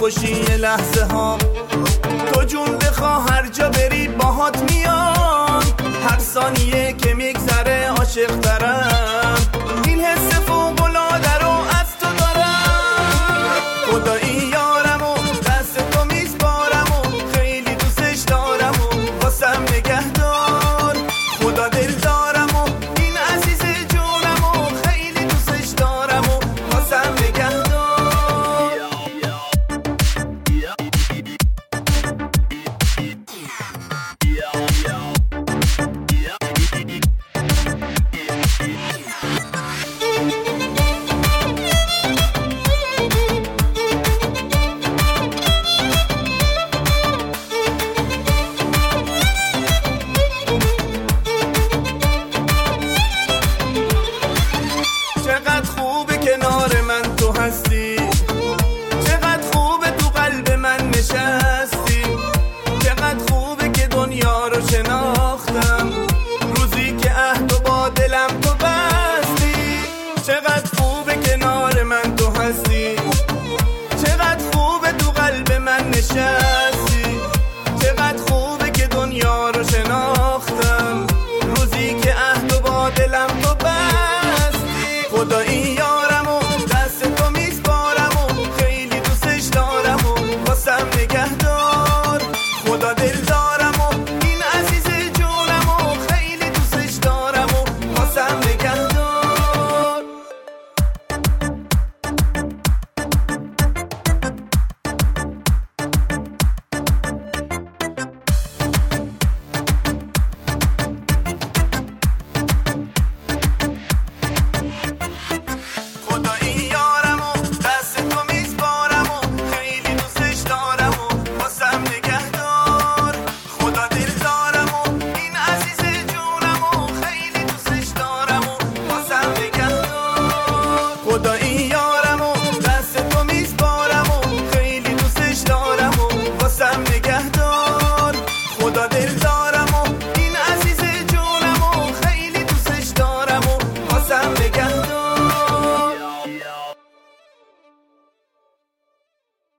باشی یه لحظه ها. تو جون بخواه هر جا بری باهات میان، هر ثانیه که میگذره عاشق ترم. این حس فوق‌العاده رو از تو دارم. خدایی یارم و دست تو میسپارم و خیلی دوستش دارم و واسم نگه دار. خدا دل دارم و این عزیز جونم و خیلی دوستش دارم و واسم نگه دار. چقدر خوبه کنار من تو هستی، چقدر خوبه تو قلب من نشستی، چقدر خوبه که دنیا رو شناختم روزی که عهد و با دلم تو بستی. چقدر خوبه کنار من تو هستی، چقدر خوبه تو قلب من نشستی، چقدر خوبه که دنیا رو شناختم روزی که عهد و با دلم تو بستی. خدایی یارم و دست تو میسپارم و خیلی دوستش دارم و واسم نگه دار. خدا دل دارم و این عزیز جونم و خیلی دوستش دارم و واسم نگه دار. خدایی یارم و دست تو میسپارم و خیلی دوستش دارم و واسم نگه دار. خدا دل دارم و این عزیز جونم و خیلی دوستش دارم و واسم نگه دار. خدایی